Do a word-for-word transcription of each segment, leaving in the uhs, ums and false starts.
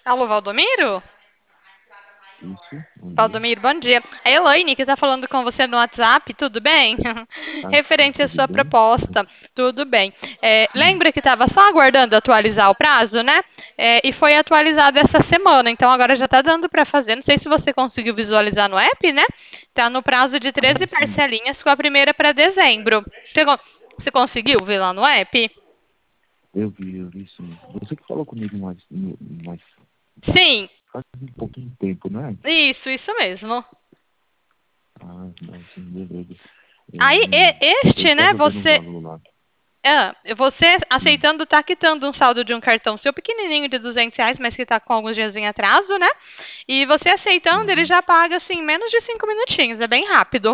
Alô, Valdomiro? Isso, bom dia. Valdomiro, bom dia. É a Elaine que está falando com você no WhatsApp, tudo bem? Ah, sim, Referente à tudo sua bem? proposta, tudo bem. É, Hum, lembra que estava só aguardando atualizar o prazo, né? É, e foi atualizado essa semana, então agora já está dando para fazer. Não sei se você conseguiu visualizar no app, né? Está no prazo de ah, treze sim, parcelinhas, com a primeira para dezembro. Você, con- você conseguiu ver lá no app? eu vi, eu vi sim. Você que falou comigo mais, mais Sim, faz um pouquinho de tempo, não é? isso, isso mesmo. Ah, não, sim, beleza. Aí, É, e- eu este, né, estava vendo o você valor lá. Ah, você Hum, aceitando, tá quitando um saldo de um cartão seu pequenininho de duzentos reais, mas que tá com alguns dias em atraso, né? E você aceitando, ele uhum. já paga, assim, menos de cinco minutinhos, é bem rápido.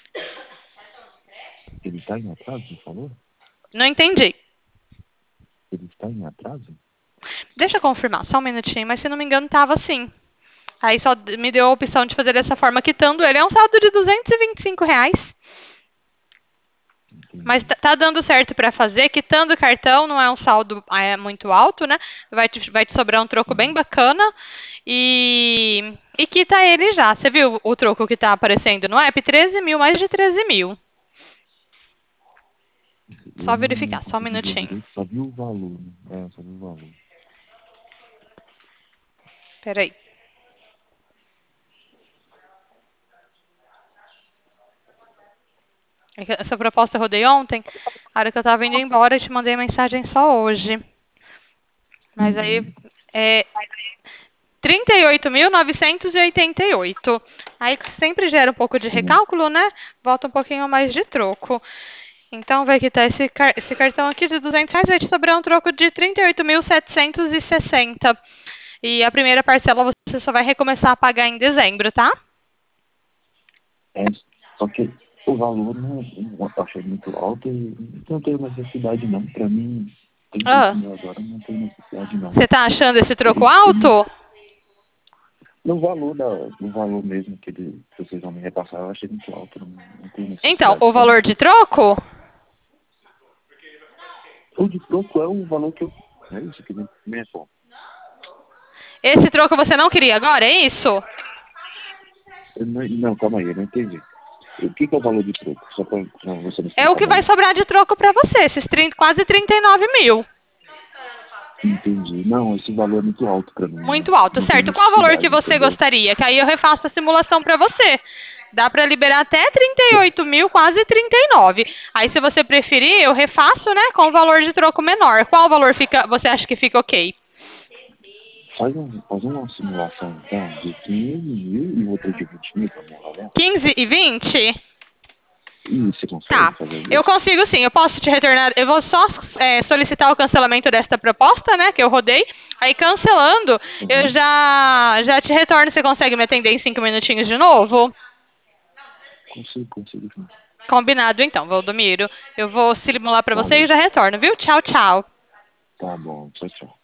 Ele está em atraso, você falou? Não entendi. Ele está em atraso? Deixa eu confirmar, só um minutinho, mas se não me engano tava assim. Aí só d- me deu a opção de fazer dessa forma, quitando ele. É um saldo de duzentos e e vinte e cinco reais. Mas Entendi. tá tá dando certo para fazer, quitando o cartão, não é um saldo é, muito alto, né? Vai te, vai te sobrar um troco bem Uhum. bacana. E, e quita ele já. Você viu o troco que tá aparecendo no app? Treze mil, mais de treze mil. Eu Só não, não verificar, só um consegui ver minutinho. direito, só vi o valor, né? É, só vi o valor. Peraí. É que essa proposta eu rodei ontem. A hora que eu tava indo embora, eu te mandei mensagem só hoje. Mas aí Uhum. é trinta e oito mil novecentos e oitenta e oito. Aí sempre gera um pouco de Sim, recálculo, né? Volta um pouquinho mais de troco. Então vai quitar esse, car esse cartão aqui de duzentos reais, vai te sobrar um troco de trinta e oito mil setecentos e sessenta. E a primeira parcela você só vai recomeçar a pagar em dezembro, tá? é, só que o valor não, não achei muito alto e não tenho necessidade não. Para mim, trinta e oito Ah, mil agora não tem necessidade não. você tá achando esse troco Teria que ser alto? no valor da, no valor mesmo que, ele, que vocês vão me repassar, eu achei muito alto, não, não tem Então, necessidade o para mim. valor de troco? O de troco é o valor que eu. É isso que me é bom. Esse troco você não queria agora, é isso? Eu não, não, calma aí, eu não entendi. O que, que é o valor de troco? Só para você me É o explicar que vai melhor. sobrar de troco pra você, esses trinta, quase trinta e nove mil. Entendi. Não, esse valor é muito alto para mim, não, Muito alto, não tem certo? Qual o valor que necessidade, você entendeu? gostaria? Que aí eu refaço a simulação para você. Dá para liberar até trinta e oito mil, quase trinta e nove. Aí, se você preferir, eu refaço, né, com o valor de troco menor. Qual valor fica, você acha que fica ok? Faz, um, faz uma simulação, então, de quinze mil e outra de vinte mil para morrer. quinze e vinte? E você consegue Tá. fazer Eu isso? consigo sim. Eu posso te retornar. Eu vou só é, solicitar o cancelamento desta proposta, né, que eu rodei. Aí, cancelando, eu Uhum. já, já te retorno. Você consegue me atender em cinco minutinhos de novo? Consigo, consigo sim. Combinado, então, Valdomiro. Eu vou simular para você e Valeu. já retorno, viu? Tchau, tchau. Tá bom, tchau, tchau.